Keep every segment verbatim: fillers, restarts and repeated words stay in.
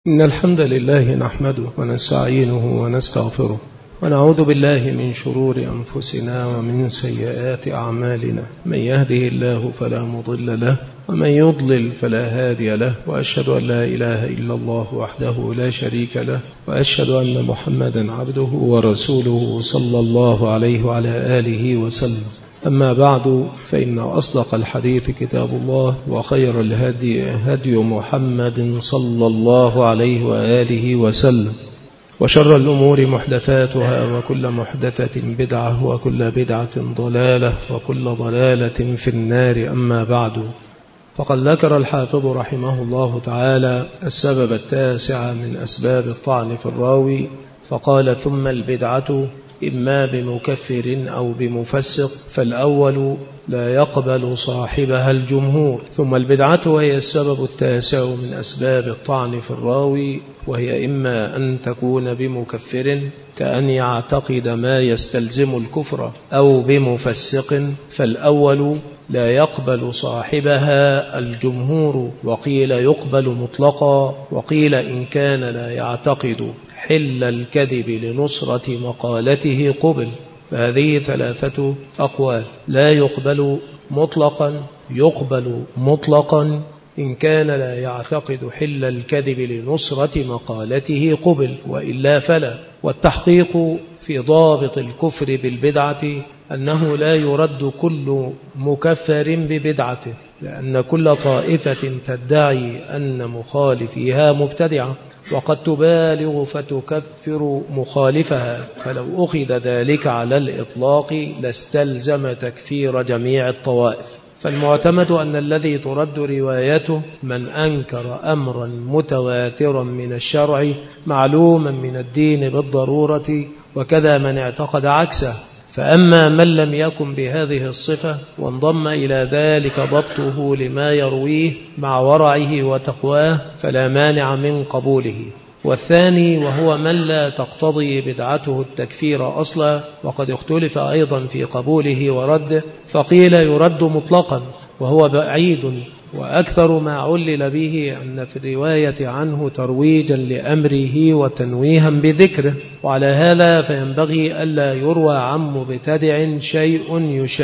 إن الحمد لله نحمده ونستعينه ونستغفره ونعوذ بالله من شرور أنفسنا ومن سيئات أعمالنا. من يهده الله فلا مضل له ومن يضلل فلا هادي له، وأشهد أن لا إله إلا الله وحده لا شريك له، وأشهد أن محمدا عبده ورسوله صلى الله عليه وعلى آله وسلم. أما بعد، فإن أصدق الحديث كتاب الله، وخير الهدي هدي محمد صلى الله عليه وآله وسلم، وشر الأمور محدثاتها، وكل محدثة بدعة، وكل بدعة ضلالة، وكل ضلالة في النار. أما بعد، فقد ذكر الحافظ رحمه الله تعالى السبب التاسع من أسباب الطعن في الراوي، فقال: ثم البدعة إما بمكفر أو بمفسق، فالأول لا يقبل صاحبها الجمهور. ثم البدعة وهي السبب التاسع من أسباب الطعن في الراوي، وهي إما أن تكون بمكفر كأن يعتقد ما يستلزم الكفر، أو بمفسق، فالأول لا يقبل صاحبها الجمهور، وقيل يقبل مطلقا، وقيل إن كان لا يعتقد حل الكذب لنصرة مقالته قبل. فهذه ثلاثة أقوال: لا يقبل مطلقا، يقبل مطلقا، إن كان لا يعتقد حل الكذب لنصرة مقالته قبل، وإلا فلا. والتحقيق في ضابط الكفر بالبدعة أنه لا يرد كل مكفر ببدعته، لأن كل طائفة تدعي أن مخالفيها مبتدعة، وقد تبالغ فتكفر مخالفها، فلو أخذ ذلك على الإطلاق لاستلزم تكفير جميع الطوائف. فالمعتمد أن الذي ترد روايته من أنكر أمرا متواترا من الشرع معلوما من الدين بالضرورة، وكذا من اعتقد عكسه. فأما من لم يكن بهذه الصفة وانضم إلى ذلك ضبطه لما يرويه مع ورعه وتقواه، فلا مانع من قبوله. والثاني وهو من لا تقتضي بدعته التكفير أصلا، وقد اختلف أيضا في قبوله ورده، فقيل يرد مطلقا، وهو بعيد، وأكثر ما علل به أن في الرواية عنه ترويجا لأمره وتنويها بذكره. وعلى هذا فينبغي ألا يروى عن مبتدع شيء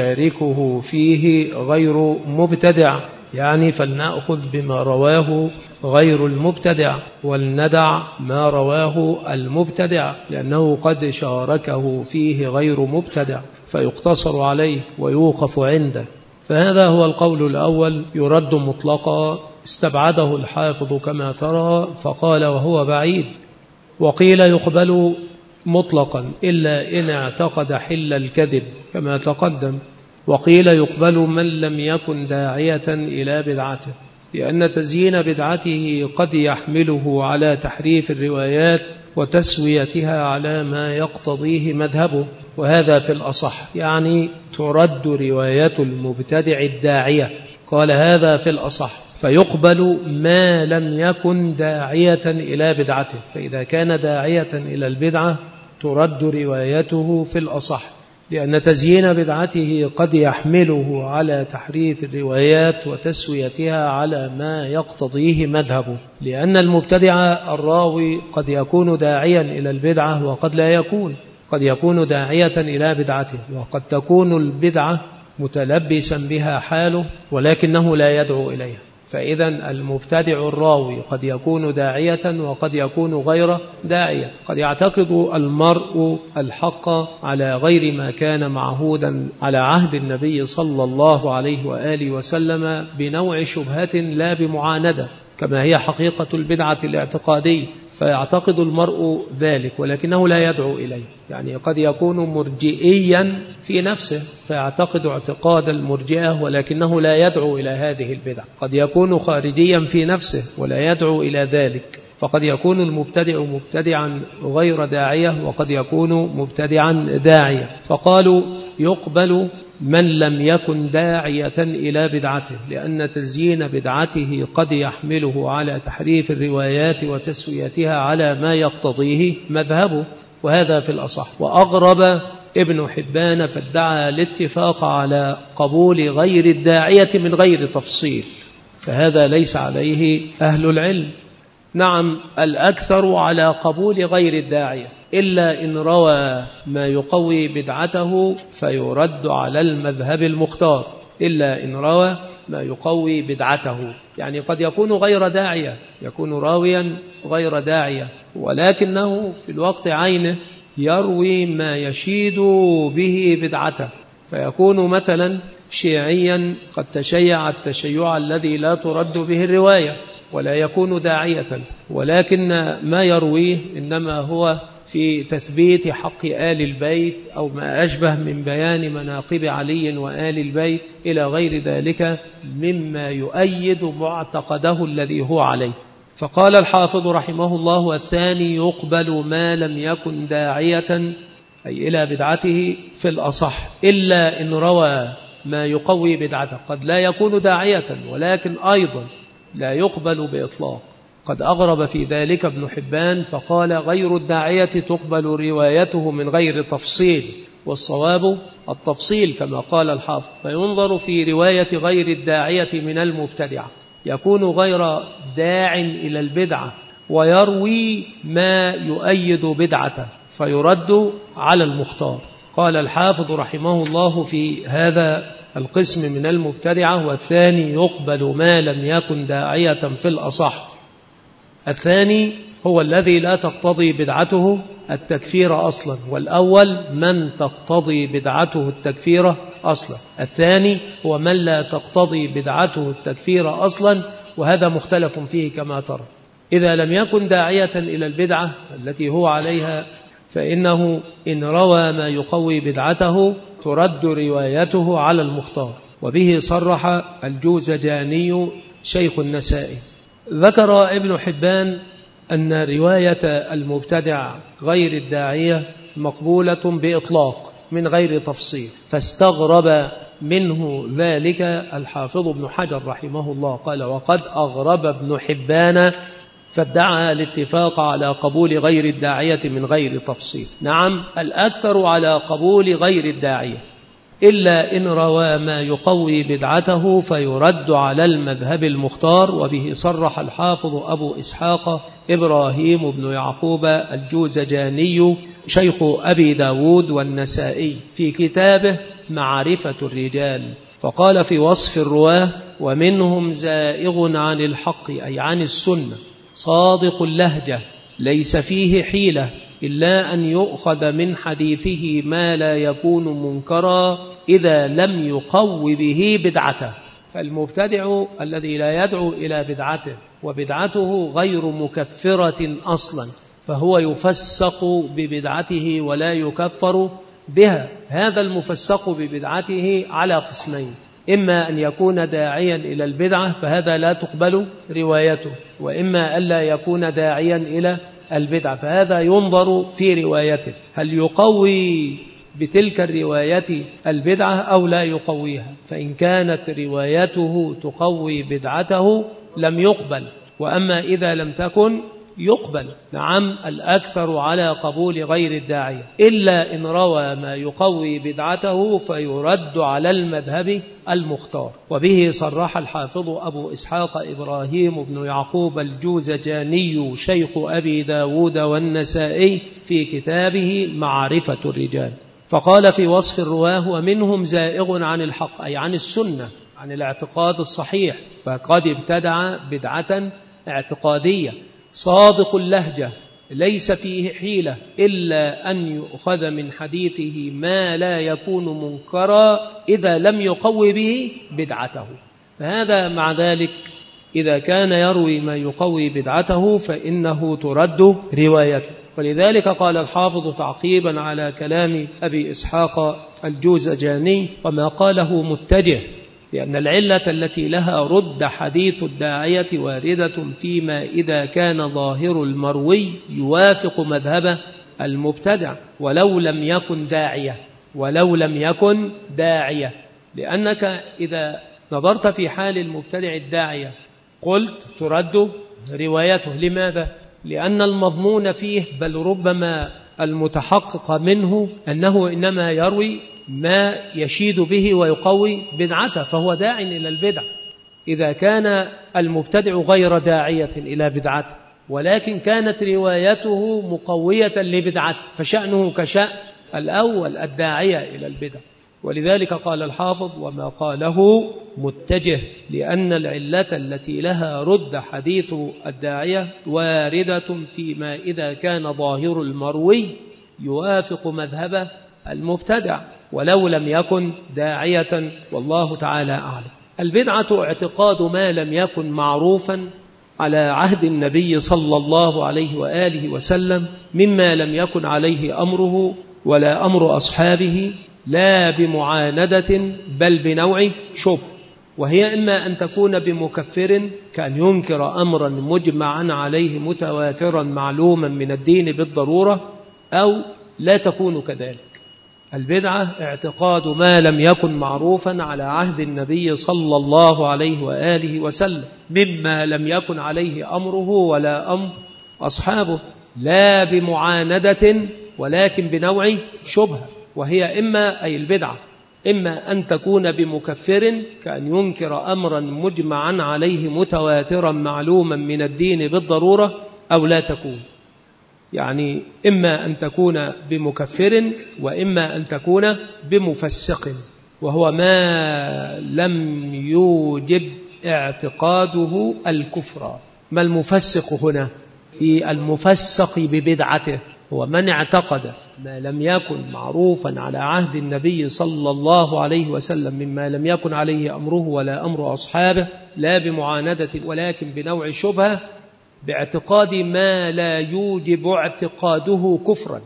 يشاركه فيه غير مبتدع، يعني فلنأخذ بما رواه غير المبتدع، ولندع ما رواه المبتدع، لأنه قد شاركه فيه غير مبتدع، فيقتصر عليه ويوقف عنده. فهذا هو القول الأول، يرد مطلقا، استبعده الحافظ كما ترى، فقال وهو بعيد. وقيل يقبل مطلقا إلا إن اعتقد حل الكذب كما تقدم. وقيل يقبل من لم يكن داعية إلى بدعته، لأن تزيين بدعته قد يحمله على تحريف الروايات وتسويتها على ما يقتضيه مذهبه، وهذا في الأصح، يعني ترد رواية المبتدع الداعية. قال هذا في الأصح، فيقبل ما لم يكن داعية إلى بدعته، فإذا كان داعية إلى البدعة ترد روايته في الأصح، لأن تزيين بدعته قد يحمله على تحريف الروايات وتسويتها على ما يقتضيه مذهبه. لأن المبتدع الراوي قد يكون داعيا إلى البدعة وقد لا يكون، قد يكون داعية إلى بدعته، وقد تكون البدعة متلبسا بها حاله ولكنه لا يدعو إليها. فإذا المبتدع الراوي قد يكون داعية وقد يكون غير داعية. قد يعتقد المرء الحق على غير ما كان معهودا على عهد النبي صلى الله عليه وآله وسلم بنوع شبهة لا بمعاندة، كما هي حقيقة البدعة الاعتقادية، فيعتقد المرء ذلك ولكنه لا يدعو إليه. يعني قد يكون مرجئيا في نفسه فيعتقد اعتقاد المرجئة ولكنه لا يدعو إلى هذه البدع. قد يكون خارجيا في نفسه ولا يدعو إلى ذلك. فقد يكون المبتدع مبتدعا غير داعية، وقد يكون مبتدعا داعية. فقالوا يقبل من لم يكن داعية إلى بدعته، لأن تزيين بدعته قد يحمله على تحريف الروايات وتسويتها على ما يقتضيه مذهبه، وهذا في الأصح. وأغرب ابن حبان فادعى الاتفاق على قبول غير الداعية من غير تفصيل، فهذا ليس عليه أهل العلم. نعم، الأكثر على قبول غير الداعية، إلا إن روى ما يقوي بدعته فيرد على المذهب المختار، إلا إن روى ما يقوي بدعته. يعني قد يكون غير داعية، يكون راويا غير داعية، ولكنه في الوقت عينه يروي ما يشيد به بدعته، فيكون مثلا شيعيا قد تشيع التشيع الذي لا ترد به الرواية، ولا يكون داعية، ولكن ما يرويه إنما هو في تثبيت حق آل البيت أو ما أشبه من بيان مناقب علي وآل البيت إلى غير ذلك مما يؤيد معتقده الذي هو عليه. فقال الحافظ رحمه الله: والثاني يقبل ما لم يكن داعية أي إلى بدعته في الأصح، إلا إن روى ما يقوي بدعته. قد لا يكون داعية ولكن أيضا لا يقبل بإطلاق. قد أغرب في ذلك ابن حبان فقال: غير الداعية تقبل روايته من غير تفصيل، والصواب التفصيل كما قال الحافظ. فينظر في رواية غير الداعية من المبتدعة، يكون غير داع إلى البدعة ويروي ما يؤيد بدعته فيرد على المختار. قال الحافظ رحمه الله في هذا القسم من المبتدعة: والثاني يقبل ما لم يكن داعية في الأصح. الثاني هو الذي لا تقتضي بدعته التكفير أصلا، والأول من تقتضي بدعته التكفير أصلا. الثاني هو من لا تقتضي بدعته التكفير أصلا، وهذا مختلف فيه كما ترى. إذا لم يكن داعية إلى البدعة التي هو عليها فإنه إن روى ما يقوي بدعته ترد روايته على المختار، وبه صرح الجوزجاني شيخ النسائي. ذكر ابن حبان أن رواية المبتدع غير الداعية مقبولة بإطلاق من غير تفصيل، فاستغرب منه ذلك الحافظ ابن حجر رحمه الله. قال: وقد أغرب ابن حبان فادعى الاتفاق على قبول غير الداعية من غير تفصيل. نعم، الأكثر على قبول غير الداعية، إلا إن روى ما يقوي بدعته فيرد على المذهب المختار، وبه صرح الحافظ أبو إسحاق إبراهيم بن يعقوب الجوزجاني شيخ أبي داود والنسائي في كتابه معرفة الرجال، فقال في وصف الرواه: ومنهم زائغ عن الحق أي عن السنة، صادق اللهجة ليس فيه حيلة إلا أن يؤخذ من حديثه ما لا يكون منكرا إذا لم يقو به بدعته. فالمبتدع الذي لا يدعو إلى بدعته وبدعته غير مكفرة أصلا فهو يفسق ببدعته ولا يكفر بها. هذا المفسق ببدعته على قسمين: إما أن يكون داعيا إلى البدعة فهذا لا تقبل روايته، وإما ألا يكون داعيا إلى البدعة فهذا ينظر في روايته هل يقوي بتلك الرواية البدعة أو لا يقويها. فإن كانت روايته تقوي بدعته لم يقبل، وأما إذا لم تكن يقبل. نعم، الأكثر على قبول غير الداعية، إلا إن روى ما يقوي بدعته فيرد على المذهب المختار. وبه صرح الحافظ أبو إسحاق إبراهيم بن يعقوب الجوزجاني شيخ أبي داود والنسائي في كتابه معرفة الرجال، فقال في وصف الرواه: ومنهم زائغ عن الحق أي عن السنة، عن الاعتقاد الصحيح، فقد ابتدع بدعة اعتقادية، صادق اللهجة ليس فيه حيلة إلا أن يؤخذ من حديثه ما لا يكون منكرا إذا لم يقوي به بدعته. فهذا مع ذلك إذا كان يروي ما يقوي بدعته فإنه ترد روايته. ولذلك قال الحافظ تعقيبا على كلام أبي إسحاق الجوزجاني: وما قاله متجه، لأن العلة التي لها رد حديث الداعية واردة فيما إذا كان ظاهر المروي يوافق مذهب المبتدع ولو لم يكن داعية ولو لم يكن داعية لأنك إذا نظرت في حال المبتدع الداعية قلت ترد روايته. لماذا؟ لأن المضمون فيه بل ربما المتحقق منه أنه إنما يروي ما يشيد به ويقوي بدعته، فهو داع إلى البدع. إذا كان المبتدع غير داعية إلى بدعته ولكن كانت روايته مقوية لبدعته، فشأنه كشأن الأول الداعية إلى البدع. ولذلك قال الحافظ: وما قاله متجه، لأن العلة التي لها رد حديث الداعية واردة فيما إذا كان ظاهر المروي يوافق مذهب المبتدع ولو لم يكن داعية، والله تعالى أعلم. البدعة اعتقاد ما لم يكن معروفا على عهد النبي صلى الله عليه وآله وسلم مما لم يكن عليه أمره ولا أمر أصحابه، لا بمعاندة بل بنوع شبه، وهي إما أن تكون بمكفر كأن ينكر أمرا مجمعا عليه متواترا معلوما من الدين بالضرورة، أو لا تكون كذلك. البدعة اعتقاد ما لم يكن معروفا على عهد النبي صلى الله عليه وآله وسلم مما لم يكن عليه أمره ولا أمر أصحابه، لا بمعاندة ولكن بنوع شبهة، وهي إما أي البدعة إما أن تكون بمكفر كأن ينكر أمرا مجمعا عليه متواترا معلوما من الدين بالضرورة، أو لا تكون، يعني إما أن تكون بمكفر وإما أن تكون بمفسق، وهو ما لم يوجب اعتقاده الكفر. ما المفسق هنا؟ في المفسق ببدعته هو من اعتقد ما لم يكن معروفا على عهد النبي صلى الله عليه وسلم مما لم يكن عليه أمره ولا أمر أصحابه، لا بمعاندة ولكن بنوع شبهة، باعتقاد ما لا يوجب اعتقاده كفرا.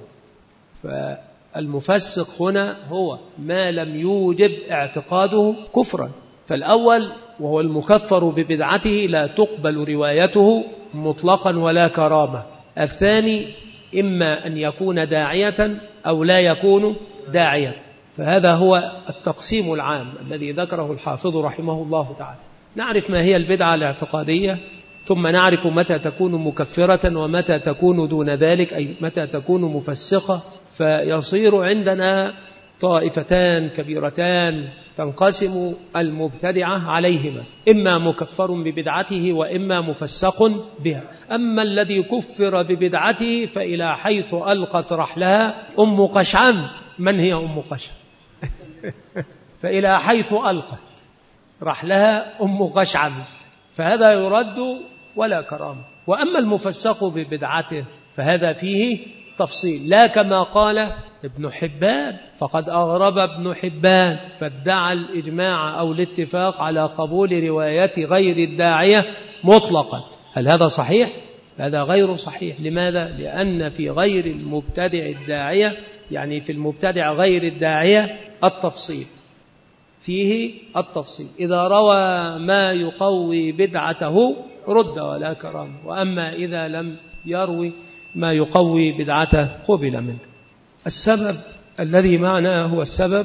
فالمفسق هنا هو ما لم يوجب اعتقاده كفرا. فالأول وهو المكفر ببدعته لا تقبل روايته مطلقا ولا كرامة. الثاني إما أن يكون داعية أو لا يكون داعية. فهذا هو التقسيم العام الذي ذكره الحافظ رحمه الله تعالى. نعرف ما هي البدعة الاعتقادية، ثم نعرف متى تكون مكفرة ومتى تكون دون ذلك، أي متى تكون مفسقة. فيصير عندنا طائفتان كبيرتان تنقسم المبتدعة عليهما، إما مكفر ببدعته وإما مفسق بها. أما الذي كفر ببدعته فإلى حيث ألقت رحلها أم قشعم. من هي أم قشعم؟ فإلى حيث ألقت رحلها أم قشعم، فهذا يرد ولا كرامة. وأما المفسق ببدعته فهذا فيه تفصيل، لا كما قال ابن حبان، فقد أغرب ابن حبان فادعى الإجماع أو الاتفاق على قبول رواية غير الداعية مطلقا. هل هذا صحيح؟ هذا غير صحيح. لماذا؟ لأن في غير المبتدع الداعية، يعني في المبتدع غير الداعية التفصيل، فيه التفصيل. إذا روى ما يقوي بدعته رد ولا كرام، وأما إذا لم يروي ما يقوي بدعته قبل منه. السبب الذي معنا هو السبب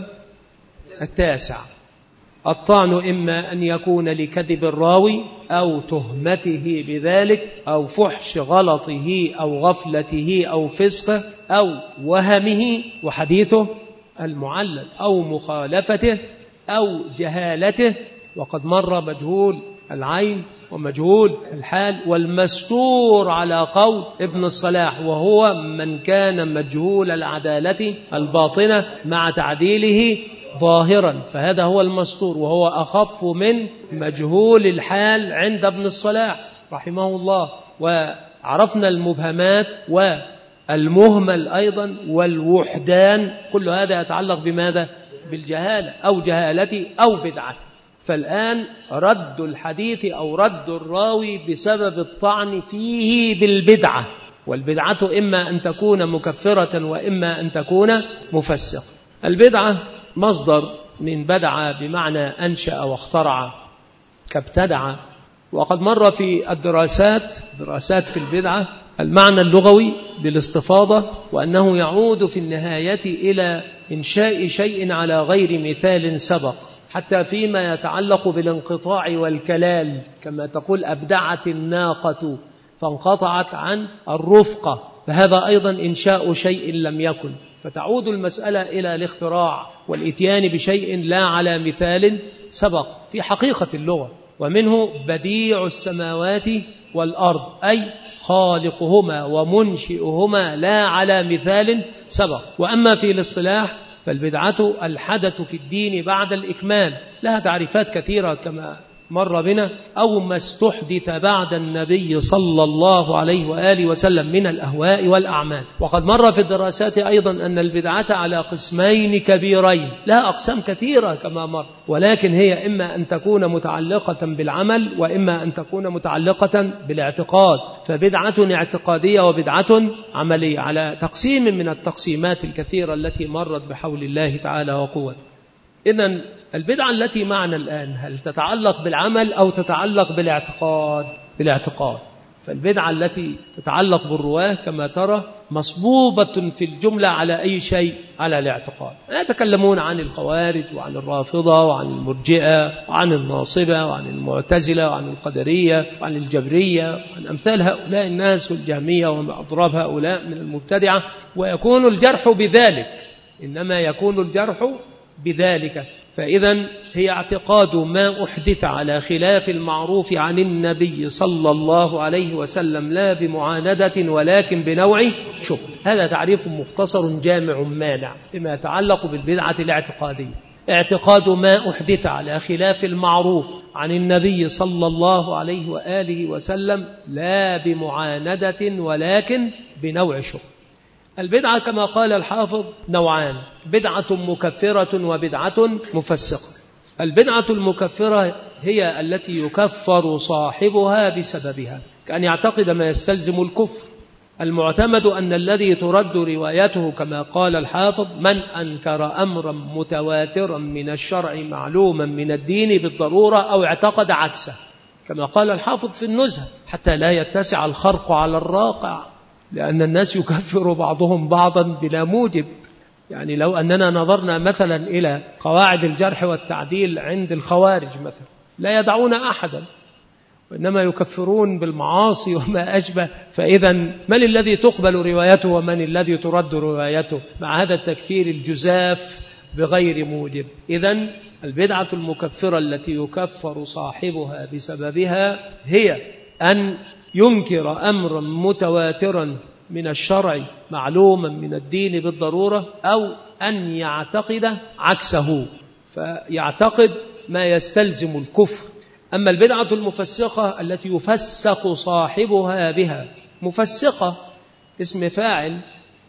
التاسع: الطعن إما أن يكون لكذب الراوي أو تهمته بذلك أو فحش غلطه أو غفلته أو فسقه أو وهمه وحديثه المعلل أو مخالفته أو جهالته. وقد مر مجهول العين ومجهول الحال والمستور على قول ابن الصلاح، وهو من كان مجهول العدالة الباطنة مع تعديله ظاهرا، فهذا هو المستور، وهو أخف من مجهول الحال عند ابن الصلاح رحمه الله. وعرفنا المبهمات والمهمل أيضا والوحدان، كل هذا يتعلق بماذا؟ بالجهالة أو جهالة أو بدعة. فالآن رد الحديث أو رد الراوي بسبب الطعن فيه بالبدعة، والبدعة إما أن تكون مكفرة وإما أن تكون مفسقة. البدعة مصدر من بدعة بمعنى أنشأ واخترع كابتدع، وقد مر في الدراسات دراسات في البدعة المعنى اللغوي بالاستفاضة، وأنه يعود في النهاية إلى إنشاء شيء على غير مثال سبق، حتى فيما يتعلق بالانقطاع والكلال، كما تقول أبدعت الناقة فانقطعت عن الرفقة، فهذا أيضا إنشاء شيء لم يكن. فتعود المسألة إلى الاختراع والإتيان بشيء لا على مثال سبق في حقيقة اللغة. ومنه بديع السماوات والأرض، أي خالقهما ومنشئهما لا على مثال سبق. وأما في الاصطلاح فالبدعة الحدث في الدين بعد الإكمال، لها تعريفات كثيرة كما مر بنا، أو ما استحدث بعد النبي صلى الله عليه وآله وسلم من الأهواء والأعمال. وقد مر في الدراسات أيضا أن البدعة على قسمين كبيرين، لها أقسام كثيرة كما مر، ولكن هي إما أن تكون متعلقة بالعمل وإما أن تكون متعلقة بالاعتقاد، فبدعة اعتقادية وبدعة عملية على تقسيم من التقسيمات الكثيرة التي مرت بحول الله تعالى وقوته. إذن البدعة التي معنا الآن هل تتعلق بالعمل أو تتعلق بالاعتقاد؟ بالاعتقاد. فالبدعة التي تتعلق بالرواه كما ترى مصبوبة في الجملة على أي شيء؟ على الاعتقاد. يتكلمون عن الخوارج وعن الرافضة وعن المرجئة وعن الناصبة وعن المعتزلة وعن القدرية وعن الجبرية وعن أمثال هؤلاء الناس والجهمية وأضراب هؤلاء من المبتدعة، ويكون الجرح بذلك، إنما يكون الجرح بذلك. فإذا هي اعتقاد ما أحدث على خلاف المعروف عن النبي صلى الله عليه وسلم لا بمعاندة ولكن بنوع شبه. هذا تعريف مختصر جامع مانع بما يتعلق بالبدعة الاعتقادية. اعتقاد ما أحدث على خلاف المعروف عن النبي صلى الله عليه وآله وسلم لا بمعاندة ولكن بنوع شبه. البدعة كما قال الحافظ نوعان: بدعة مكفرة وبدعة مفسقة. البدعة المكفرة هي التي يكفر صاحبها بسببها، كأن يعتقد ما يستلزم الكفر. المعتمد أن الذي ترد روايته كما قال الحافظ: من أنكر أمرا متواترا من الشرع معلوما من الدين بالضرورة أو اعتقد عكسه، كما قال الحافظ في النزهة، حتى لا يتسع الخرق على الراقع، لأن الناس يكفر بعضهم بعضا بلا موجب. يعني لو أننا نظرنا مثلا إلى قواعد الجرح والتعديل عند الخوارج مثلا لا يدعون أحدا، وإنما يكفرون بالمعاصي وما أشبه. فإذا من الذي تقبل روايته ومن الذي ترد روايته مع هذا التكفير الجزاف بغير موجب؟ إذن البدعة المكفرة التي يكفر صاحبها بسببها هي أن ينكر أمرا متواترا من الشرع معلوما من الدين بالضرورة، أو أن يعتقد عكسه فيعتقد ما يستلزم الكفر. أما البدعة المفسقة التي يفسق صاحبها بها، مفسقة اسم فاعل،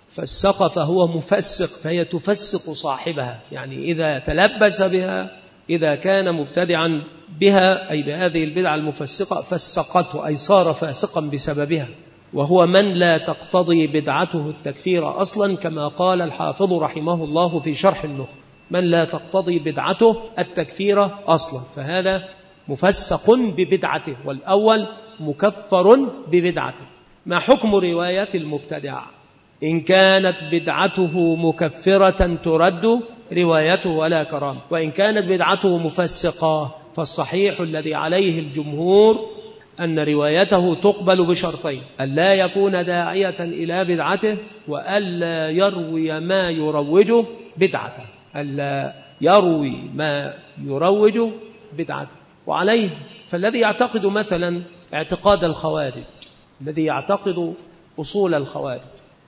فسق فهو مفسق، فهي تفسق صاحبها، يعني إذا تلبس بها، إذا كان مبتدعا بها أي بهذه البدعة المفسقة فسقته، أي صار فاسقا بسببها، وهو من لا تقتضي بدعته التكفير أصلا، كما قال الحافظ رحمه الله في شرح النخبة: من لا تقتضي بدعته التكفير أصلا، فهذا مفسق ببدعته، والأول مكفر ببدعته. ما حكم رواية المبتدع؟ إن كانت بدعته مكفرة ترد روايته ولا كرامة، وإن كانت بدعته مفسقة فالصحيح الذي عليه الجمهور أن روايته تقبل بشرطين: ألا يكون داعية إلى بدعته، وألا يروي ما يروج بدعته، ألا يروي ما يروج بدعته. وعليه فالذي يعتقد مثلا اعتقاد الخوارج، الذي يعتقد أصول الخوارج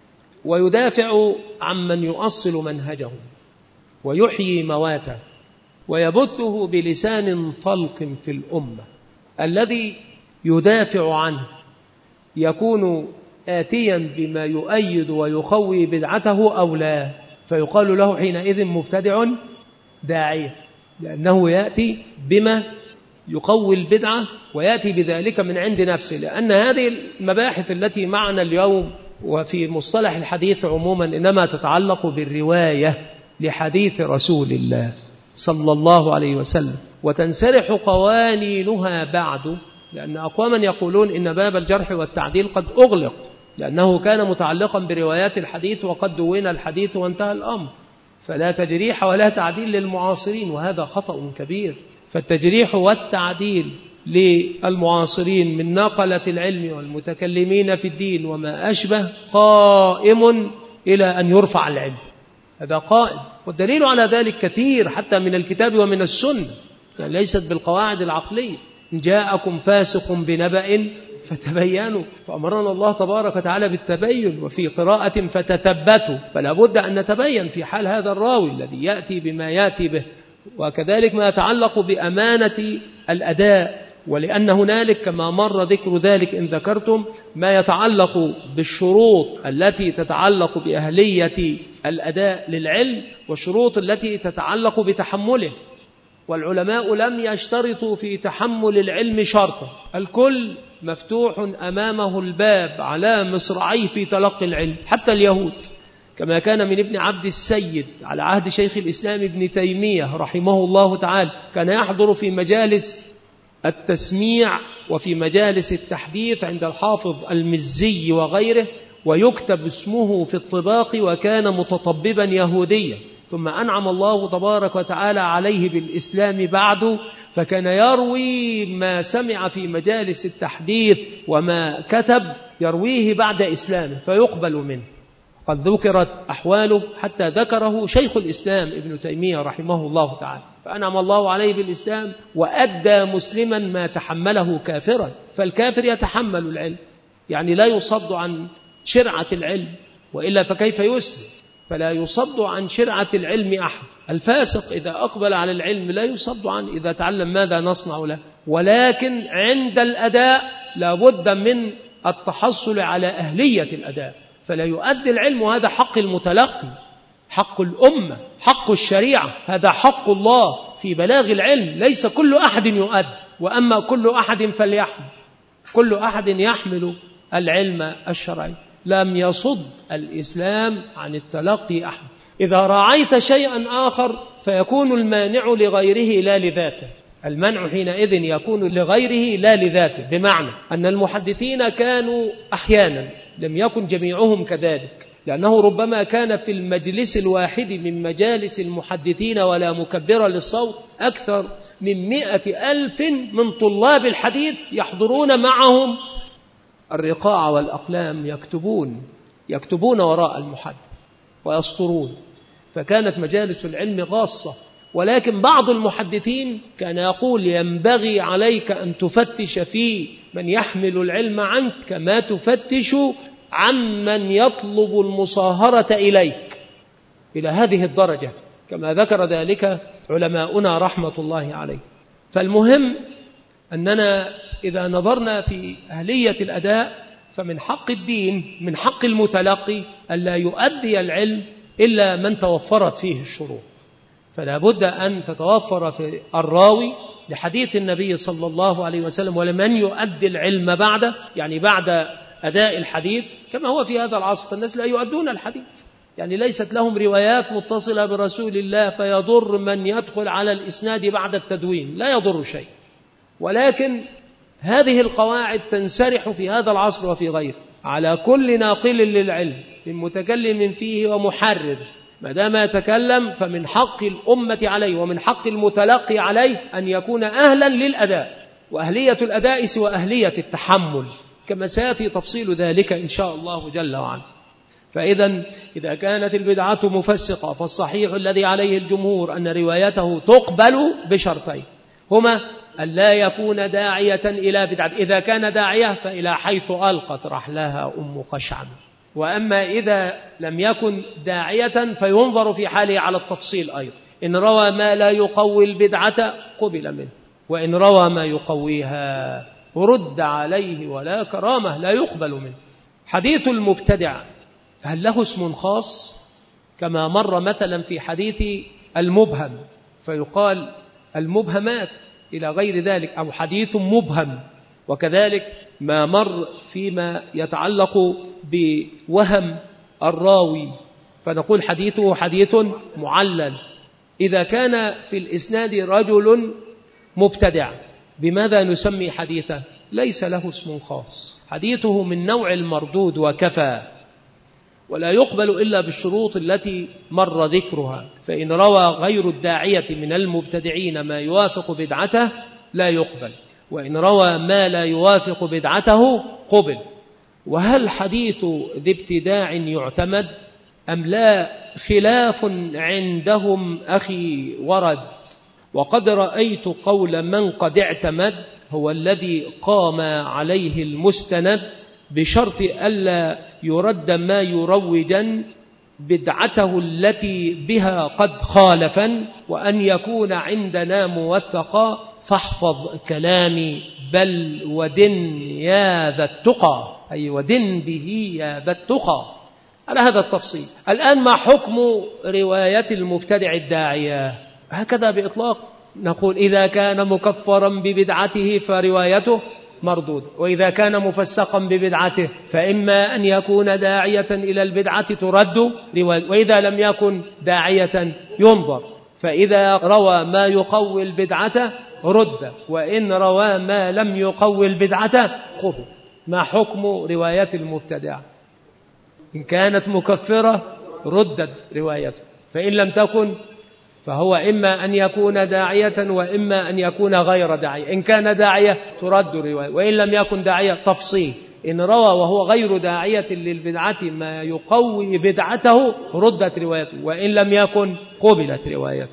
ويدافع عمن يؤصل منهجهم ويحيي مواته ويبثه بلسان طلق في الأمة، الذي يدافع عنه يكون آتيا بما يؤيد ويخوي بدعته أو لا، فيقال له حينئذ مبتدع داعية، لأنه يأتي بما يقوي البدعة ويأتي بذلك من عند نفسه. لأن هذه المباحث التي معنا اليوم وفي مصطلح الحديث عموما إنما تتعلق بالرواية لحديث رسول الله صلى الله عليه وسلم، وتنسرح قوانينها بعد، لأن أقواما يقولون إن باب الجرح والتعديل قد أغلق لأنه كان متعلقا بروايات الحديث وقد دون الحديث وانتهى الأمر، فلا تجريح ولا تعديل للمعاصرين، وهذا خطأ كبير. فالتجريح والتعديل للمعاصرين من ناقلة العلم والمتكلمين في الدين وما أشبه قائم إلى أن يرفع العلم، هذا قائم، والدليل على ذلك كثير حتى من الكتاب ومن السنة، يعني ليست بالقواعد العقلية. إن جاءكم فاسق بنبأ فتبينوا، فأمرنا الله تبارك وتعالى بالتبين. وفي قراءة فتثبتوا، فلا بد أن نتبين في حال هذا الراوي الذي يأتي بما يأتي به. وكذلك ما يتعلق بأمانة الأداء، ولأن هنالك كما مر ذكر ذلك إن ذكرتم ما يتعلق بالشروط التي تتعلق بأهلية الأداء للعلم، والشروط التي تتعلق بتحمله. والعلماء لم يشترطوا في تحمل العلم شرطا، الكل مفتوح أمامه الباب على مصراعيه في تلقي العلم، حتى اليهود، كما كان من ابن عبد السيد على عهد شيخ الإسلام ابن تيمية رحمه الله تعالى، كان يحضر في مجالس التسميع وفي مجالس التحديث عند الحافظ المزي وغيره، ويكتب اسمه في الطباق، وكان متطببا يهوديا، ثم أنعم الله تبارك وتعالى عليه بالإسلام بعده، فكان يروي ما سمع في مجالس التحديث وما كتب يرويه بعد إسلامه فيقبل منه. قد ذكرت أحواله حتى ذكره شيخ الإسلام ابن تيمية رحمه الله تعالى، فأنعم الله عليه بالإسلام وأدى مسلما ما تحمله كافرا. فالكافر يتحمل العلم، يعني لا يصد عن شرعة العلم، وإلا فكيف يسلم؟ فلا يصد عن شرعة العلم أحد. الفاسق إذا أقبل على العلم لا يصد عنه إذا تعلم ماذا نصنع له، ولكن عند الأداء لا بد من التحصل على أهلية الأداء، فلا يؤدي العلم، وهذا حق المتلقي، حق الأمة، حق الشريعة، هذا حق الله في بلاغ العلم. ليس كل أحد يؤدي، وأما كل أحد فليحمل، كل أحد يحمل العلم الشرعي. لم يصد الإسلام عن التلقي أحد. إذا راعيت شيئا آخر فيكون المانع لغيره لا لذاته، المنع حينئذ يكون لغيره لا لذاته، بمعنى أن المحدثين كانوا أحيانا، لم يكن جميعهم كذلك، لأنه ربما كان في المجلس الواحد من مجالس المحدثين ولا مكبر للصوت أكثر من مئة ألف من طلاب الحديث يحضرون معهم الرقاع والأقلام، يكتبون يكتبون وراء المحدث ويسطرون، فكانت مجالس العلم غاصة. ولكن بعض المحدثين كان يقول ينبغي عليك أن تفتش في من يحمل العلم عنك كما تفتش عمن يطلب المصاهرة إليك، إلى هذه الدرجة، كما ذكر ذلك علماؤنا رحمة الله عليه. فالمهم أننا إذا نظرنا في أهلية الأداء فمن حق الدين، من حق المتلقي ألا يؤدي العلم إلا من توفرت فيه الشروط. فلا بد أن تتوفر في الراوي لحديث النبي صلى الله عليه وسلم، ولمن يؤدي العلم بعده، يعني بعد أداء الحديث، كما هو في هذا العصر الناس لا يؤدون الحديث، يعني ليست لهم روايات متصلة برسول الله، فيضر من يدخل على الإسناد بعد التدوين، لا يضر شيء. ولكن هذه القواعد تنسرح في هذا العصر وفي غيره على كل ناقل للعلم من متكلم فيه ومحرر، ما دام يتكلم فمن حق الأمة عليه ومن حق المتلقي عليه أن يكون أهلا للأداء، وأهلية الأداء سوى أهلية التحمل، كما سيأتي تفصيل ذلك إن شاء الله جل وعلا. فإذا إذا كانت البدعة مفسقة فالصحيح الذي عليه الجمهور أن روايته تقبل بشرطين، هما أن لا يكون داعية إلى بدعة، إذا كان داعية فإلى حيث ألقت رحلها أم قشعم، وأما إذا لم يكن داعية فينظر في حاله على التفصيل أيضا، إن روى ما لا يقوي البدعة قبل منه، وإن روى ما يقويها رد عليه ولا كرامة، لا يقبل منه. حديث المبتدع هل له اسم خاص؟ كما مر مثلا في حديث المبهم، فيقال المبهمات إلى غير ذلك، أو حديث مبهم. وكذلك ما مر فيما يتعلق بوهم الراوي، فنقول حديثه حديث معلل. إذا كان في الإسناد رجل مبتدع بماذا نسمي حديثه؟ ليس له اسم خاص، حديثه من نوع المردود وكفى، ولا يقبل إلا بالشروط التي مر ذكرها. فإن روى غير الداعية من المبتدعين ما يوافق بدعته لا يقبل، وإن روى ما لا يوافق بدعته قبل. وهل حديث ذي ابتداع يعتمد أم لا؟ خلاف عندهم أخي ورد، وقد رأيت قول من قد اعتمد هو الذي قام عليه المستند بشرط ألا يرد ما يروجا بدعته التي بها قد خالفا، وأن يكون عندنا موثقا. فاحفظ كلامي بل ودن يا ذا التقى، أي ودن به يا ذا التقى، على هذا التفصيل. الآن ما حكم رواية المبتدع الداعية؟ هكذا بإطلاق نقول إذا كان مكفرا ببدعته فروايته مردود، وإذا كان مفسقا ببدعته فإما أن يكون داعية إلى البدعة ترد رواية، وإذا لم يكن داعية ينظر، فإذا روى ما يقوي البدعة رد، وإن روى ما لم يقوي البدعة قبل. ما حكم رواية المبتدع؟ إن كانت مكفرة ردت روايته، فإن لم تكن فهو إما أن يكون داعية وإما أن يكون غير داعية. إن كان داعية ترد رواية، وإن لم يكن داعية تفصيل. إن روى وهو غير داعية للبدعة ما يقوي بدعته ردت روايته، وإن لم يكن قبلت روايته.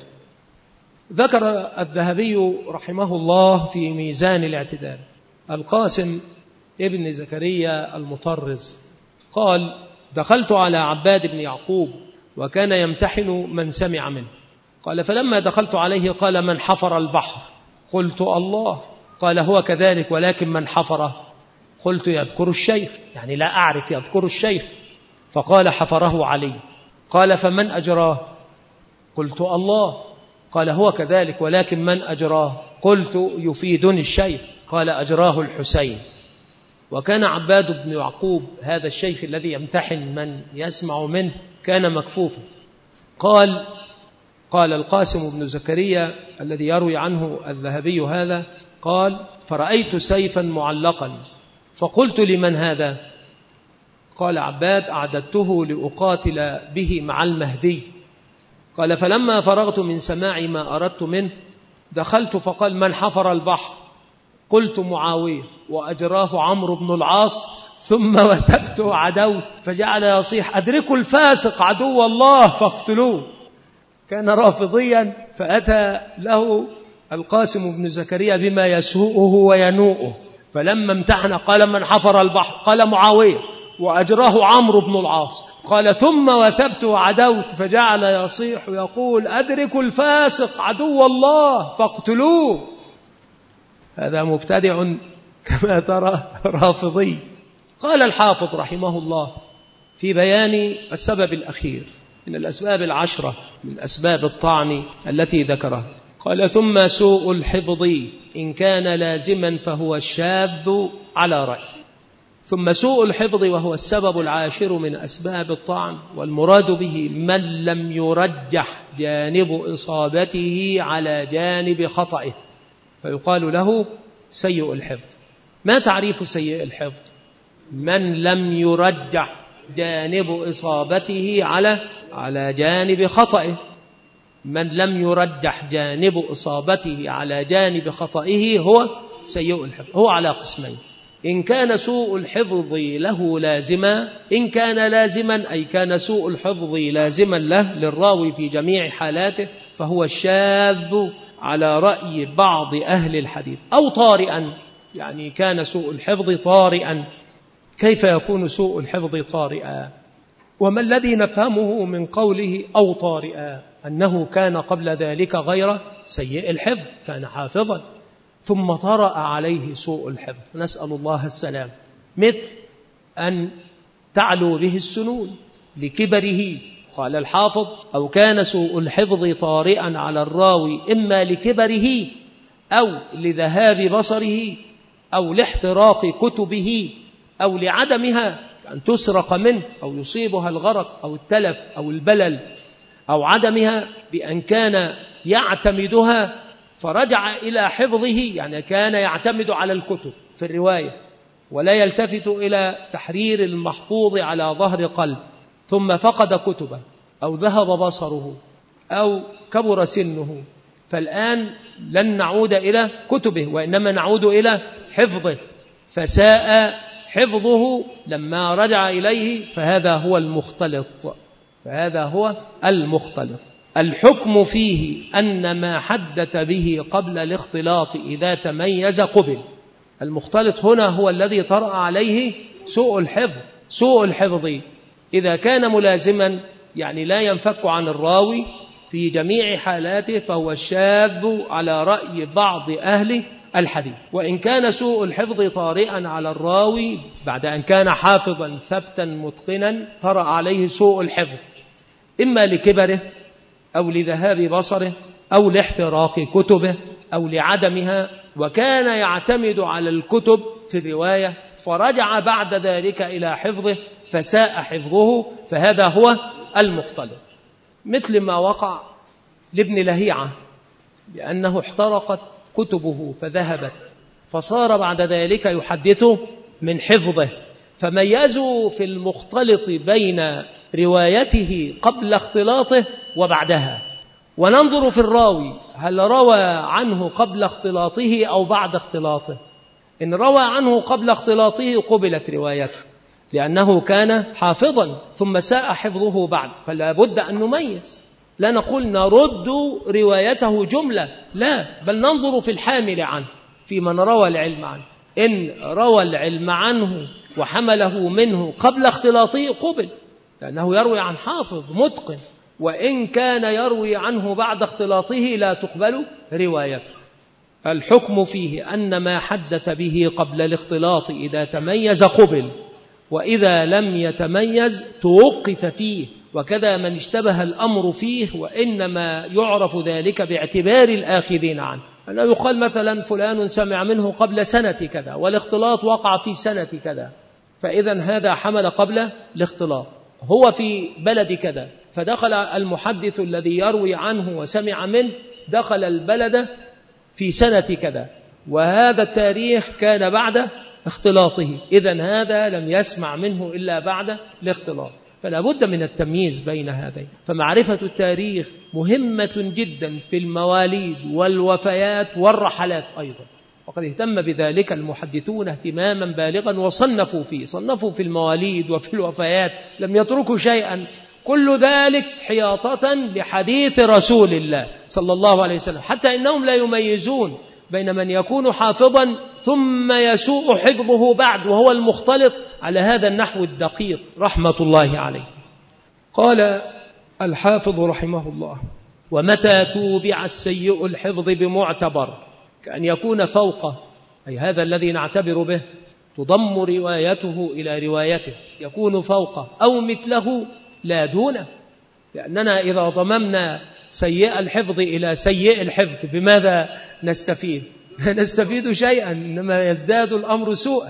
ذكر الذهبي رحمه الله في ميزان الاعتدال القاسم ابن زكريا المطرز قال: دخلت على عباد بن يعقوب وكان يمتحن من سمع منه. قال: فلما دخلت عليه قال: من حفر البحر؟ قلت: الله. قال: هو كذلك، ولكن من حفره؟ قلت: يذكر الشيخ، يعني لا أعرف يذكر الشيخ. فقال: حفره علي. قال: فمن أجراه؟ قلت: الله. قال: هو كذلك، ولكن من أجراه؟ قلت: يفيدني الشيخ. قال: أجراه الحسين. وكان عباد بن يعقوب هذا الشيخ الذي يمتحن من يسمع منه كان مكفوفا. قال قال القاسم بن زكريا الذي يروي عنه الذهبي هذا، قال: فرأيت سيفا معلقا فقلت: لمن هذا؟ قال عباد: أعددته لأقاتل به مع المهدي. قال: فلما فرغت من سماع ما أردت منه دخلت فقال: من حفر البحر؟ قلت: معاوية. وأجراه عمرو بن العاص. ثم وثبت وعدوت فجعل يصيح: أدركوا الفاسق عدو الله فاقتلوه. كان رافضيا، فأتى له القاسم بن زكريا بما يسوءه وينوءه، فلما امتحن قال: من حفر البحر؟ قال: معاوية. وأجراه عمرو بن العاص. قال: ثم وثبت وعدوت فجعل يصيح يقول: أدركوا الفاسق عدو الله فاقتلوه. هذا مبتدع كما ترى رافضي. قال الحافظ رحمه الله في بيان السبب الأخير من الأسباب العشرة من أسباب الطعن التي ذكرها، قال: ثم سوء الحفظ إن كان لازما فهو الشاذ على رأي. ثم سوء الحفظ وهو السبب العاشر من أسباب الطعن، والمراد به من لم يرجح جانب إصابته على جانب خطئه، فيقال له سيء الحفظ. ما تعريف سيء الحفظ؟ من لم يرجح جانب إصابته على على جانب خطئه. من لم يرجح جانب إصابته على جانب خطئه هو سيء الحفظ. هو على قسمين: إن كان سوء الحفظ له لازما، إن كان لازما أي كان سوء الحفظ لازما له للراوي في جميع حالاته فهو الشاذ على رأي بعض أهل الحديث، أو طارئا، يعني كان سوء الحفظ طارئا. كيف يكون سوء الحفظ طارئا؟ وما الذي نفهمه من قوله أو طارئا؟ أنه كان قبل ذلك غير سيء الحفظ، كان حافظا ثم طرأ عليه سوء الحفظ، نسأل الله السلام، مثل أن تعلو به السنون لكبره. قال الحافظ: أو كان سوء الحفظ طارئا على الراوي إما لكبره أو لذهاب بصره أو لاحتراق كتبه أو لعدمها، أن تسرق منه أو يصيبها الغرق أو التلف أو البلل، أو عدمها بأن كان يعتمدها فرجع إلى حفظه، يعني كان يعتمد على الكتب في الرواية ولا يلتفت إلى تحرير المحفوظ على ظهر قلب، ثم فقد كتبه أو ذهب بصره أو كبر سنه، فالآن لن نعود إلى كتبه وإنما نعود إلى حفظه، فساء حفظه لما رجع إليه، فهذا هو المختلط فهذا هو المختلط الحكم فيه أن ما حدث به قبل الاختلاط إذا تميز قبل. المختلط هنا هو الذي طرأ عليه سوء الحفظ. سوء الحفظ إذا كان ملازما يعني لا ينفك عن الراوي في جميع حالاته فهو الشاذ على رأي بعض أهل الحديث. وإن كان سوء الحفظ طارئا على الراوي بعد أن كان حافظا ثبتا متقنا طرأ عليه سوء الحفظ إما لكبره أو لذهاب بصره أو لاحتراق كتبه أو لعدمها، وكان يعتمد على الكتب في الرواية فرجع بعد ذلك إلى حفظه فساء حفظه، فهذا هو المختلط. مثل ما وقع لابن لهيعة لأنه احترقت كتبه فذهبت فصار بعد ذلك يحدث من حفظه، فميزوا في المختلط بين روايته قبل اختلاطه وبعدها. وننظر في الراوي هل روى عنه قبل اختلاطه أو بعد اختلاطه. إن روى عنه قبل اختلاطه قبلت روايته لأنه كان حافظا ثم ساء حفظه بعد، فلا بد أن نميز. لا نقول نرد روايته جملة، لا، بل ننظر في الحامل عنه، في من روى العلم عنه. إن روى العلم عنه وحمله منه قبل اختلاطه قبل لأنه يروي عن حافظ متقن، وإن كان يروي عنه بعد اختلاطه لا تقبل روايته. الحكم فيه أن ما حدث به قبل الاختلاط إذا تميز قبل، وإذا لم يتميز توقف فيه، وكذا من اشتبه الأمر فيه، وإنما يعرف ذلك باعتبار الآخذين عنه. أنه يقال مثلا فلان سمع منه قبل سنة كذا والاختلاط وقع في سنة كذا، فإذا هذا حمل قبل الاختلاط. هو في بلد كذا فدخل المحدث الذي يروي عنه وسمع منه دخل البلد في سنة كذا، وهذا التاريخ كان بعد اختلاطه، إذن هذا لم يسمع منه إلا بعد الاختلاط. فلا بد من التمييز بين هذين. فمعرفة التاريخ مهمة جدا في المواليد والوفيات والرحلات أيضا، وقد اهتم بذلك المحدثون اهتماما بالغا وصنفوا فيه، صنفوا في المواليد وفي الوفيات، لم يتركوا شيئا، كل ذلك حياطة لحديث رسول الله صلى الله عليه وسلم، حتى إنهم لا يميزون بين من يكون حافظا ثم يسوء حفظه بعد وهو المختلط على هذا النحو الدقيق رحمة الله عليه. قال الحافظ رحمه الله: ومتى توبع السيء الحفظ بمعتبر كأن يكون فوقه، أي هذا الذي نعتبر به تضم روايته إلى روايته، يكون فوقه أو مثله لا دونه. لأننا إذا ضممنا سيء الحفظ إلى سيء الحفظ بماذا نستفيد؟ لا نستفيد شيئا، إنما يزداد الأمر سوءا.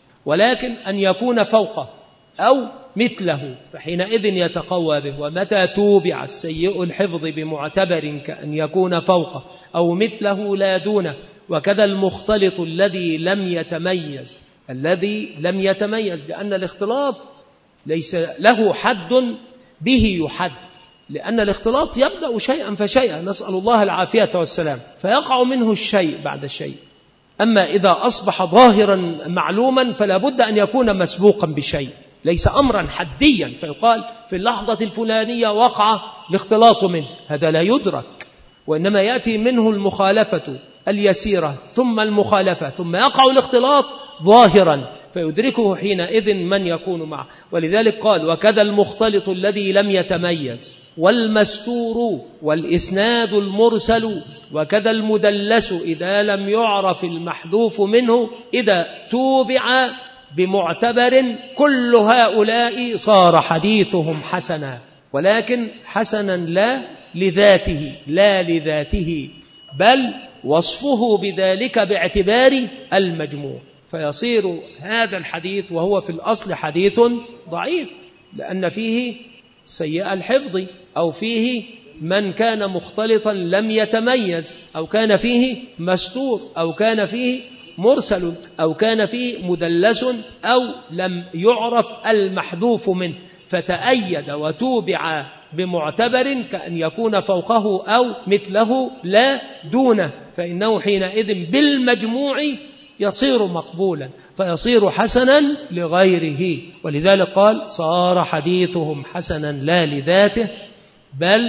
ولكن أن يكون فوقه أو مثله فحينئذ يتقوى به. ومتى توبع السيء الحفظ بمعتبر كأن يكون فوقه أو مثله لا دونه. وكذا المختلط الذي لم يتميز، الذي لم يتميز لأن الاختلاط ليس له حد به يحد، لأن الاختلاط يبدأ شيئا فشيئا، نسأل الله العافية والسلام، فيقع منه الشيء بعد الشيء. أما إذا أصبح ظاهرا معلوما فلا بد أن يكون مسبوقا بشيء، ليس أمرا حديا فيقال في اللحظة الفلانية وقع الاختلاط منه، هذا لا يدرك، وإنما يأتي منه المخالفة اليسيرة ثم المخالفة ثم يقع الاختلاط ظاهرا فيدركه حينئذ من يكون معه. ولذلك قال: وكذا المختلط الذي لم يتميز، والمستور، والإسناد المرسل، وكذا المدلس إذا لم يعرف المحذوف منه إذا توبع بمعتبر، كل هؤلاء صار حديثهم حسنا، ولكن حسنا لا لذاته لا لذاته بل وصفه بذلك باعتبار المجموع، فيصير هذا الحديث وهو في الأصل حديث ضعيف، لأن فيه سيء الحفظ، أو فيه من كان مختلطا لم يتميز، أو كان فيه مستور، أو كان فيه مرسل، أو كان فيه مدلس، أو لم يعرف المحذوف منه، فتأيد وتوبع بمعتبر كأن يكون فوقه أو مثله لا دونه، فإنه حينئذ بالمجموع يصير مقبولا، فيصير حسنا لغيره. ولذلك قال: صار حديثهم حسنا لا لذاته بل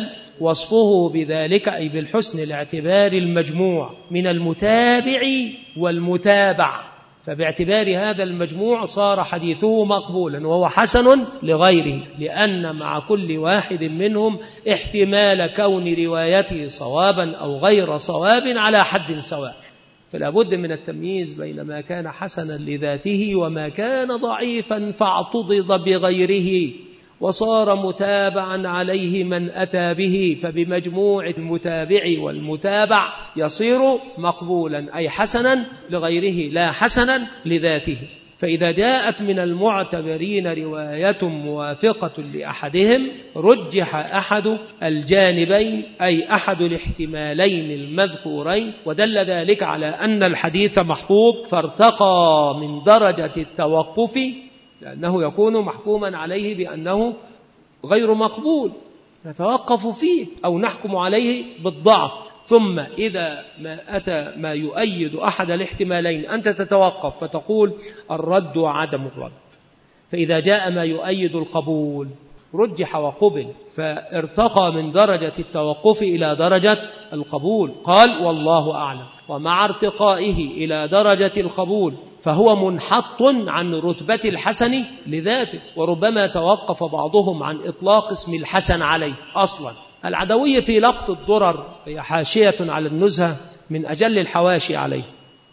وصفه بذلك أي بالحسن لاعتبار المجموع من المتابع والمتابع، فباعتبار هذا المجموع صار حديثه مقبولا وهو حسن لغيره، لأن مع كل واحد منهم احتمال كون روايته صوابا أو غير صواب على حد سواء. فلا بد من التمييز بين ما كان حسنا لذاته وما كان ضعيفا فاعتضد بغيره وصار متابعا عليه من أتى به، فبمجموع المتابع والمتابع يصير مقبولا أي حسنا لغيره لا حسنا لذاته. فإذا جاءت من المعتبرين رواية موافقة لأحدهم رجح أحد الجانبين أي أحد الاحتمالين المذكورين، ودل ذلك على أن الحديث محفوظ فارتقى من درجة التوقف، لأنه يكون محكوما عليه بأنه غير مقبول نتوقف فيه أو نحكم عليه بالضعف، ثم إذا ما أتى ما يؤيد أحد الاحتمالين أنت تتوقف فتقول الرد وعدم الرد. فإذا جاء ما يؤيد القبول رجح وقبل، فارتقى من درجة التوقف إلى درجة القبول. قال والله أعلم. ومع ارتقائه إلى درجة القبول فهو منحط عن رتبة الحسن لذاته، وربما توقف بعضهم عن إطلاق اسم الحسن عليه أصلا. العدوي في لقط الضرر هي حاشية على النزهة من أجل الحواشي عليه،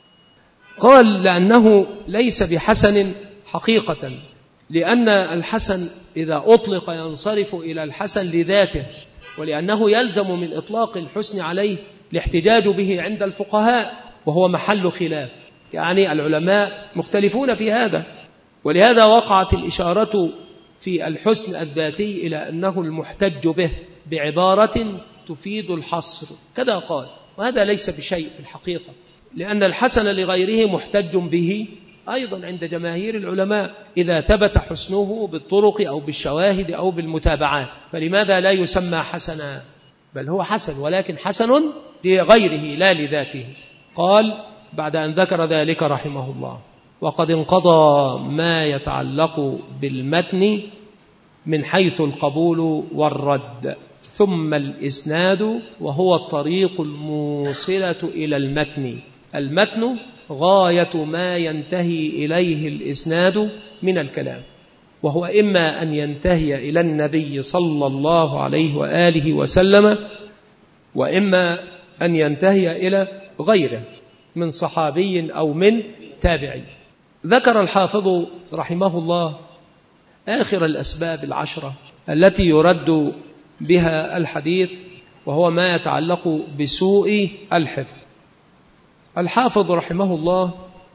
قال لأنه ليس بحسن حقيقة، لأن الحسن إذا أطلق ينصرف إلى الحسن لذاته، ولأنه يلزم من إطلاق الحسن عليه الاحتجاج به عند الفقهاء وهو محل خلاف، يعني العلماء مختلفون في هذا. ولهذا وقعت الإشارة في الحسن الذاتي إلى أنه المحتج به بعبارة تفيد الحصر كذا قال، وهذا ليس بشيء في الحقيقة، لأن الحسن لغيره محتج به أيضا عند جماهير العلماء إذا ثبت حسنه بالطرق أو بالشواهد أو بالمتابعات، فلماذا لا يسمى حسنا؟ بل هو حسن، ولكن حسن لغيره لا لذاته. قال بعد أن ذكر ذلك رحمه الله: وقد انقضى ما يتعلق بالمتن من حيث القبول والرد، ثم الإسناد وهو الطريق الموصلة إلى المتن. المتن غاية ما ينتهي إليه الإسناد من الكلام، وهو إما أن ينتهي إلى النبي صلى الله عليه وآله وسلم، وإما أن ينتهي إلى غيره من صحابي أو من تابعي. ذكر الحافظ رحمه الله آخر الأسباب العشرة التي يرد بها الحديث، وهو ما يتعلق بسوء الحفظ. الحافظ رحمه الله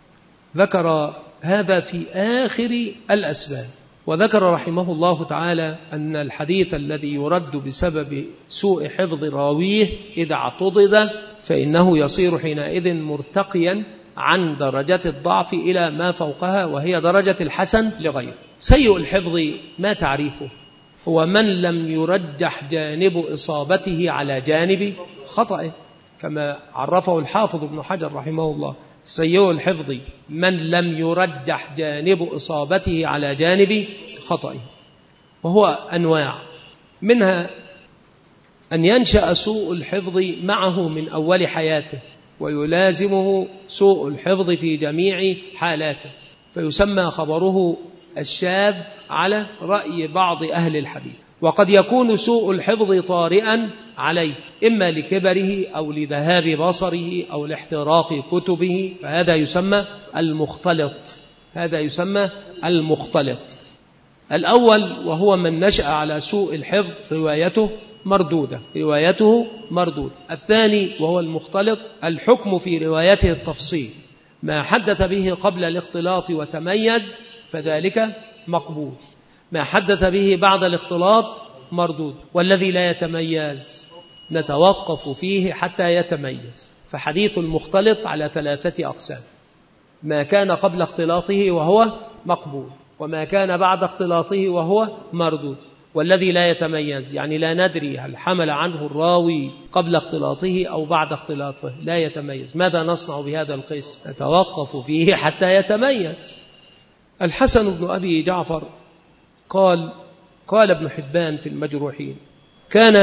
ذكر هذا في آخر الأسباب، وذكر رحمه الله تعالى أن الحديث الذي يرد بسبب سوء حفظ راويه إذا اعتضد فإنه يصير حينئذ مرتقيا عن درجة الضعف إلى ما فوقها، وهي درجة الحسن لغيره. سيء الحفظ ما تعريفه؟ هو من لم يرجح جانب إصابته على جانب خطأه، كما عرفه الحافظ ابن حجر رحمه الله. سيء الحفظ من لم يرجح جانب إصابته على جانب خطأه، وهو أنواع، منها أن ينشأ سوء الحفظ معه من أول حياته ويلازمه سوء الحفظ في جميع حالاته، فيسمى خبره الشاذ على رأي بعض أهل الحديث. وقد يكون سوء الحفظ طارئا عليه، إما لكبره أو لذهاب بصره أو لاحتراق كتبه، فهذا يسمى المختلط. هذا يسمى المختلط. الأول وهو من نشأ على سوء الحفظ روايته مردودة، روايته مردودة. الثاني وهو المختلط الحكم في روايته التفصيل، ما حدث به قبل الاختلاط وتميز فذلك مقبول، ما حدث به بعد الاختلاط مردود. والذي لا يتميز نتوقف فيه حتى يتميز. فحديث المختلط على ثلاثة أقسام: ما كان قبل اختلاطه وهو مقبول، وما كان بعد اختلاطه وهو مردود. والذي لا يتميز يعني لا ندري هل حمل عنه الراوي قبل اختلاطه أو بعد اختلاطه، لا يتميز. ماذا نصنع بهذا القسم؟ نتوقف فيه حتى يتميز. الحسن بن أبي جعفر قال قال ابن حبان في المجروحين: كان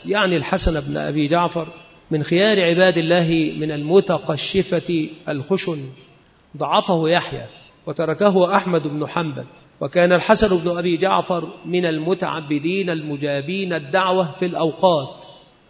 يعني الحسن بن أبي جعفر من خيار عباد الله من المتقشفة الخشن، ضعفه يحيى وتركه أحمد بن حنبل. وكان الحسن بن أبي جعفر من المتعبدين المجابين الدعوة في الأوقات،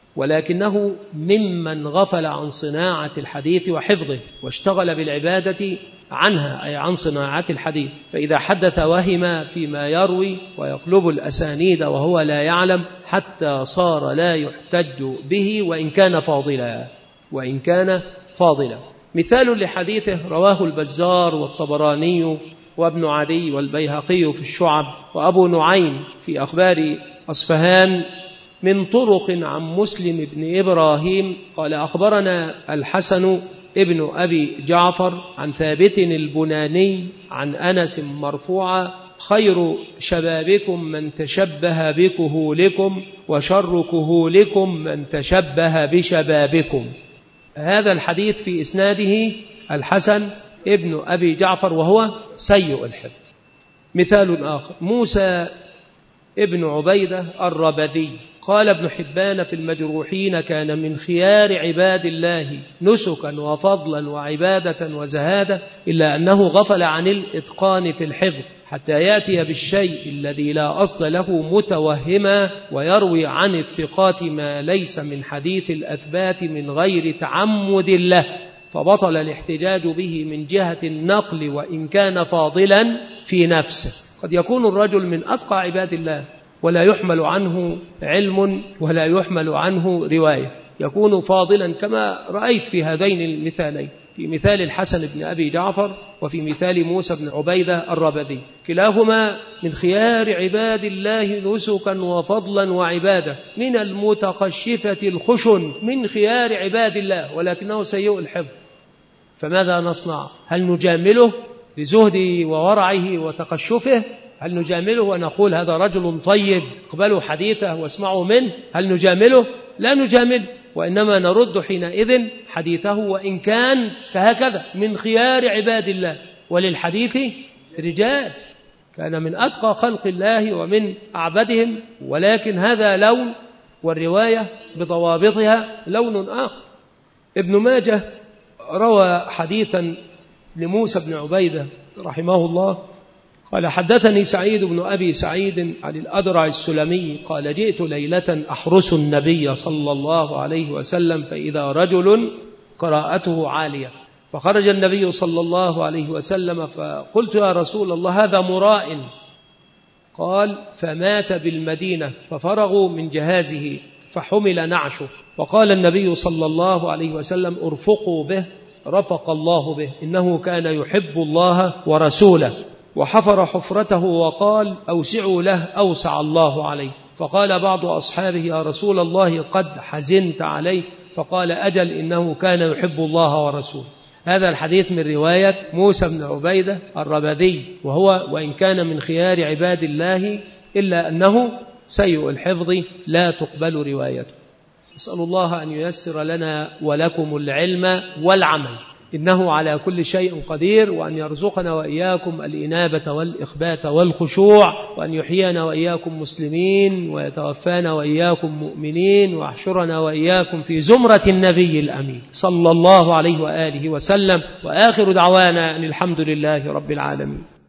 ولكنه ممن غفل عن صناعة الحديث وحفظه واشتغل بالعبادة عنها، أي عن صناعة الحديث، فإذا حدث وهم فيما يروي ويقلب الأسانيد وهو لا يعلم، حتى صار لا يحتج به وإن كان فاضلا وإن كان فاضلا. مثال لحديثه رواه البزار والطبراني وابن عدي والبيهقي في الشعب وأبو نعيم في أخبار أصفهان من طرق عن مسلم بن إبراهيم قال أخبرنا الحسن ابن أبي جعفر عن ثابت البناني عن أنس مرفوعا: خير شبابكم من تشبه بكهولكم وشر كهولكم من تشبه بشبابكم. هذا الحديث في إسناده الحسن ابن أبي جعفر وهو سيء الحفظ. مثال آخر موسى ابن عبيدة الربذي قال ابن حبان في المجروحين: كان من خيار عباد الله نسكا وفضلا وعبادة وزهادة، إلا أنه غفل عن الإتقان في الحفظ حتى يأتي بالشيء الذي لا أصل له متوهما، ويروي عن الثقات ما ليس من حديث الأثبات من غير تعمد له، فبطل الاحتجاج به من جهة النقل وإن كان فاضلا في نفسه. قد يكون الرجل من أتقى عباد الله ولا يحمل عنه علم ولا يحمل عنه رواية، يكون فاضلا كما رأيت في هذين المثالين، في مثال الحسن بن أبي جعفر وفي مثال موسى بن عبيدة الربذي، كلاهما من خيار عباد الله نسكا وفضلا وعبادة، من المتقشفة الخشن، من خيار عباد الله، ولكنه سيء الحفظ. فماذا نصنع؟ هل نجامله لزهده وورعه وتقشفه؟ هل نجامله ونقول هذا رجل طيب اقبلوا حديثه واسمعوا منه؟ هل نجامله؟ لا نجامله، وإنما نرد حينئذ حديثه وإن كان فهكذا من خيار عباد الله. وللحديث رجال، كان من أتقى خلق الله ومن أعبدهم، ولكن هذا لون والرواية بضوابطها لون آخر. ابن ماجه روى حديثا لموسى بن عبيدة رحمه الله قال: حدثني سعيد بن أبي سعيد عن الأدرع السلمي قال: جئت ليلة أحرس النبي صلى الله عليه وسلم فإذا رجل قراءته عالية، فخرج النبي صلى الله عليه وسلم فقلت: يا رسول الله هذا مراء. قال: فمات بالمدينة ففرغوا من جهازه فحمل نعشه، فقال النبي صلى الله عليه وسلم: ارفقوا به، رفق الله به، إنه كان يحب الله ورسوله. وحفر حفرته وقال: أوسعوا له أوسع الله عليه. فقال بعض أصحابه: يا رسول الله قد حزنت عليه. فقال: أجل، إنه كان يحب الله ورسوله. هذا الحديث من رواية موسى بن عبيدة الربذي، وهو وإن كان من خيار عباد الله إلا أنه سيء الحفظ لا تقبل روايته. أسأل الله أن ييسر لنا ولكم العلم والعمل، إنه على كل شيء قدير، وأن يرزقنا وإياكم الإنابة والإخبات والخشوع، وأن يحيينا وإياكم مسلمين ويتوفانا وإياكم مؤمنين، ويحشرنا وإياكم في زمرة النبي الأمين صلى الله عليه وآله وسلم. وآخر دعوانا أن الحمد لله رب العالمين.